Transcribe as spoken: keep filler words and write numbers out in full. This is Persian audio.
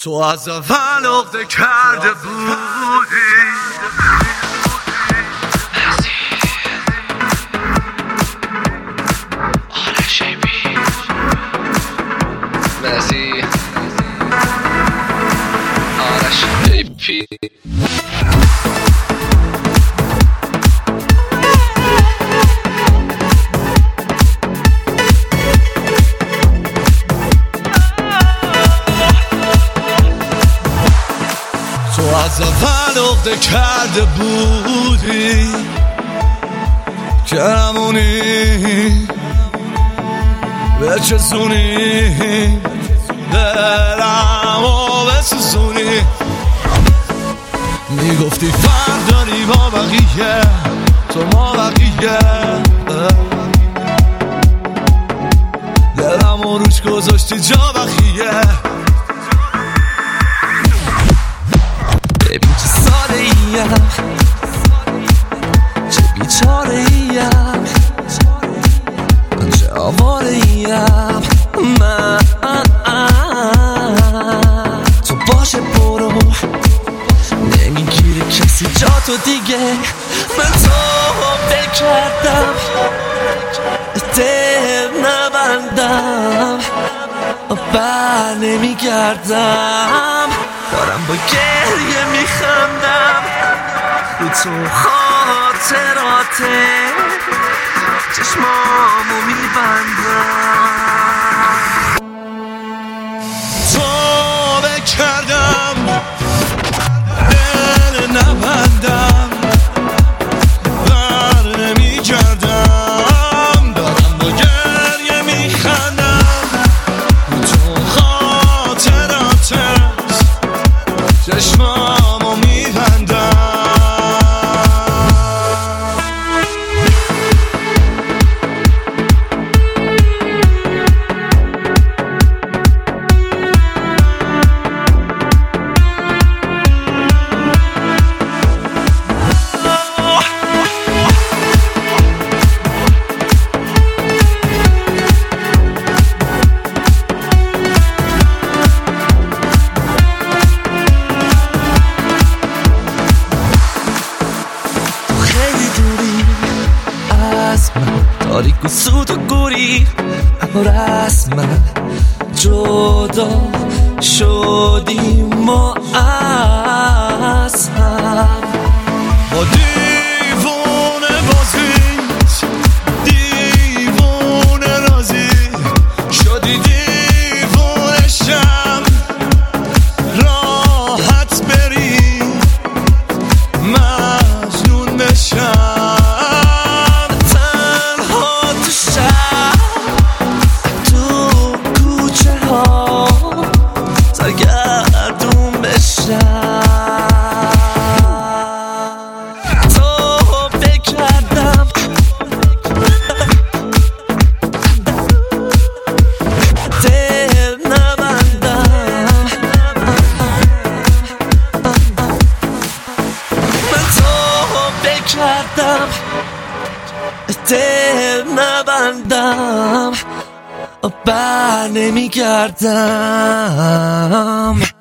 تو از اول عقده کرده بودی، مرسی آرش ایپی. تو از اول عقده کرده بودی که همونی بچسونی دلم و بسوزونی. میگفتی فرق داری با بقیه، تو ما بقیه، دلم و روش گذاشتی جا بقیه. ببین چه ساده ایم، چه بیچاره ایم، چه آواره ایم من. تو باشه برو، نمیگیره کسی جا تو دیگه. من تو دل کردم دل نبندم، بر نمیگردم، دارم با گریه میخندم رو تو خاطراته، چشمامو میبندم. تو بکردم دل نبندم، بر نمیگردم، دارم با گریه میخندم رو تو خاطراته، چشمامو میبندم. تاریک و سود و گوری رسما جدا شدیم ما از هم. با دیوونه بازیت دیوونه رازی شدی، دیوونه شم راحت بری مجنون بشم. دل نبندم، بر نمیگردم.